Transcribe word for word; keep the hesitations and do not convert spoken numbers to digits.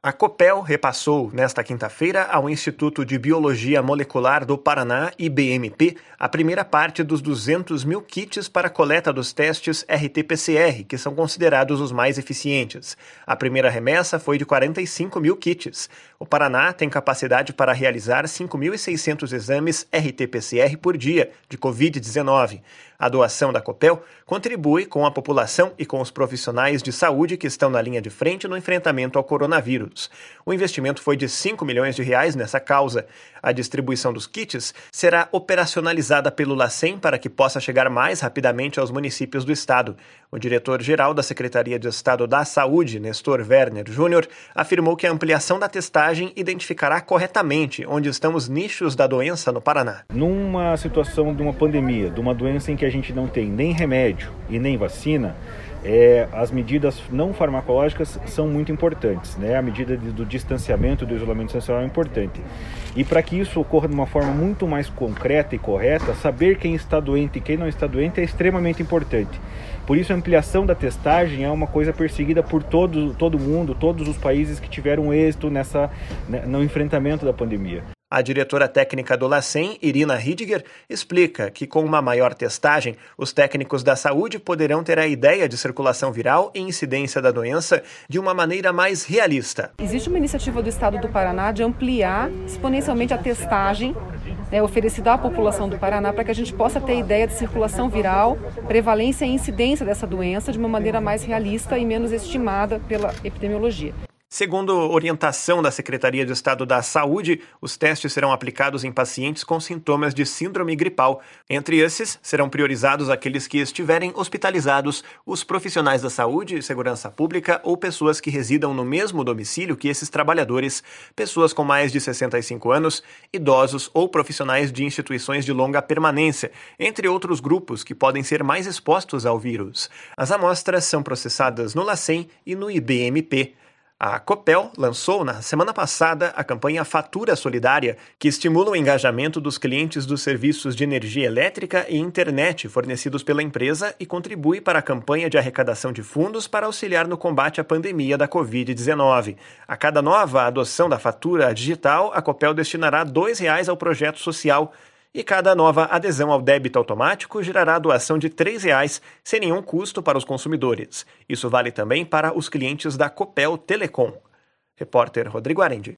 A Copel repassou, nesta quinta-feira, ao Instituto de Biologia Molecular do Paraná, I B M P, a primeira parte dos duzentos mil kits para coleta dos testes R T P C R, que são considerados os mais eficientes. A primeira remessa foi de quarenta e cinco mil kits. O Paraná tem capacidade para realizar cinco mil e seiscentos exames R T P C R por dia de covid dezenove. A doação da Copel contribui com a população e com os profissionais de saúde que estão na linha de frente no enfrentamento ao coronavírus. O investimento foi de cinco milhões de reais nessa causa. A distribuição dos kits será operacionalizada pelo LACEN para que possa chegar mais rapidamente aos municípios do estado. O diretor-geral da Secretaria de Estado da Saúde, Nestor Werner Júnior, afirmou que a ampliação da testagem identificará corretamente onde estão os nichos da doença no Paraná. Numa situação de uma pandemia, de uma doença em que a gente não tem nem remédio e nem vacina, É, as medidas não farmacológicas são muito importantes, né? A medida de, do distanciamento, do isolamento social é importante. E para que isso ocorra de uma forma muito mais concreta e correta, saber quem está doente e quem não está doente é extremamente importante. Por isso a ampliação da testagem é uma coisa perseguida por todo, todo mundo, todos os países que tiveram êxito nessa, né, no enfrentamento da pandemia. A diretora técnica do LACEN, Irina Hidiger, explica que com uma maior testagem, os técnicos da saúde poderão ter a ideia de circulação viral e incidência da doença de uma maneira mais realista. Existe uma iniciativa do Estado do Paraná de ampliar exponencialmente a testagem, né, oferecida à população do Paraná para que a gente possa ter ideia de circulação viral, prevalência e incidência dessa doença de uma maneira mais realista e menos estimada pela epidemiologia. Segundo orientação da Secretaria de Estado da Saúde, os testes serão aplicados em pacientes com sintomas de síndrome gripal. Entre esses, serão priorizados aqueles que estiverem hospitalizados, os profissionais da saúde e segurança pública ou pessoas que residam no mesmo domicílio que esses trabalhadores, pessoas com mais de sessenta e cinco anos, idosos ou profissionais de instituições de longa permanência, entre outros grupos que podem ser mais expostos ao vírus. As amostras são processadas no LACEN e no I B M P. A Copel lançou na semana passada a campanha Fatura Solidária, que estimula o engajamento dos clientes dos serviços de energia elétrica e internet fornecidos pela empresa e contribui para a campanha de arrecadação de fundos para auxiliar no combate à pandemia da covid dezenove. A cada nova adoção da fatura digital, a Copel destinará dois reais ao projeto social. E cada nova adesão ao débito automático gerará doação de três reais, sem nenhum custo para os consumidores. Isso vale também para os clientes da Copel Telecom. Repórter Rodrigo Arendi.